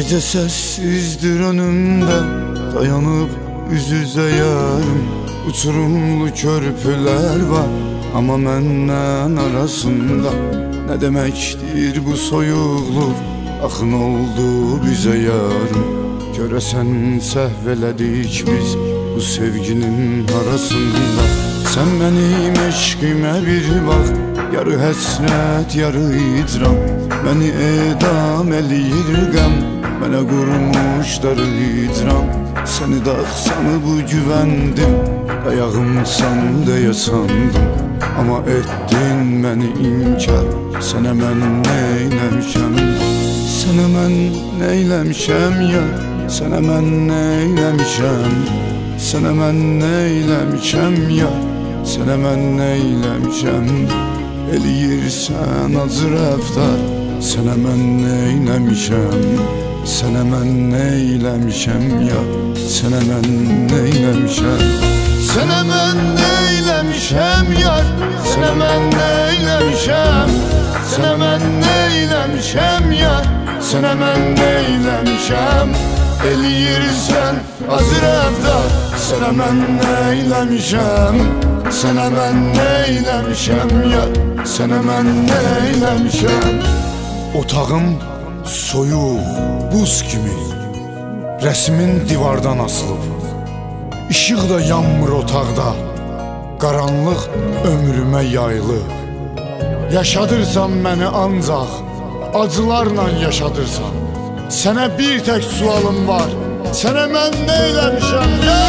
Gece sessizdir önümde, dayanıp üz üzə yarım. Uçurumlu körpülər var, amma məndən arasında. Nə deməkdir bu soyuqluq, axın oldu bizə yarım. Görəsən səhv elədik biz bu sevginin arasında. Sən mənim eşqimə bir bax, yarı həsrət, yarı icram. Məni edam eləyir qəm, mənə qurmuş darı icram. Səni daxsanı bu güvəndim, dayağımsan deyə sandım. Amma etdin məni inkar, sənə mən neyləmişəm? Sənə mən neyləmişəm ya, sənə mən neyləmişəm? Sənə mən neyləmişəm ya, sənə mən neyləmişəm? Eləyirsən acı rəftar, sənə mən neyləmişəm? Sənə mən neyləmişəm ya, sənə mən neyləmişəm? Sənə mən neyləmişəm yar, sənə mən neyləmişəm? Sənə mən neyləmişəm yar, sənə mən neyləmişəm? Eləyirsən acı rəftar, sənə mən neyləmişəm? Sənə mən neyləmişəm yar, sənə mən neyləmişəm? Otağım soyuq, buz kimi, rəsmin divardan asılıb. İşıq da yanmır otaqda, qaranlıq ömrümə yaylı. Yaşadırsan məni ancaq, acılarla yaşadırsan. Sənə bir tək sualım var, sənə mən neyləmişəm ya?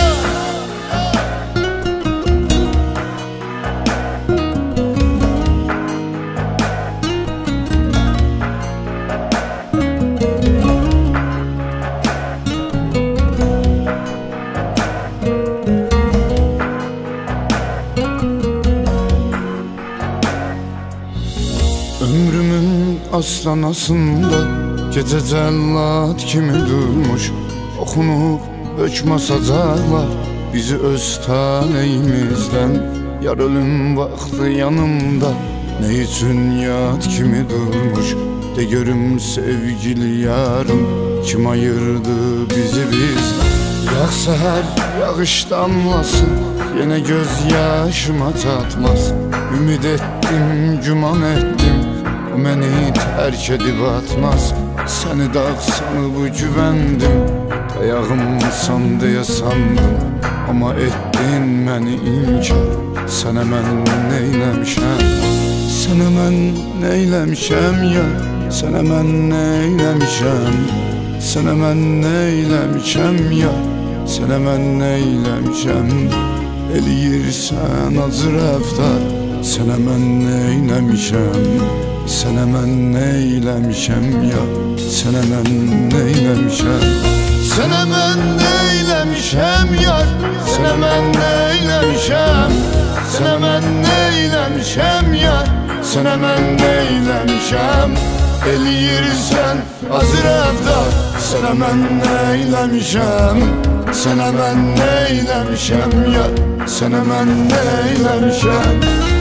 Ömrümün aslanasında gecə cəllad kimi durmuş. Oxunub hökm sacarlar bizi öz taleyimizdən. Yar ölüm vaxtı yanımda nə üçün yad kimi durmuş? De görüm sevgili yarım, kim ayırdı bizi bizdən? Yağ səhər yağış damlasın, yenə göz yaşıma çatmaz. Ümid etdim, güman etdim, o məni tərk edib atmaz. Səni dağsanı bu güvəndim, dayağımsan deyə sandım. Amma etdin məni inkar, sənə mən neyləmişəm? Sənə mən neyləmişəm ya, sənə mən neyləmişəm? Sənə mən neyləmişəm ya, sənə mən neyləmişəm? Eləyirsən acı rəftar, sənə mən neyləmişəm? Sənə mən neyləmişəm ya, sənə mən neyləmişəm? Sənə mən neyləmişəm yar, sənə mən neyləmişəm? Sənə mən neyləmişəm yar, sənə mən neyləmişəm? Eləyirsən acı rəftar, sənə mən neyləmişəm? Sənə mən neyləmişəm yar, sənə mən neyləmişəm?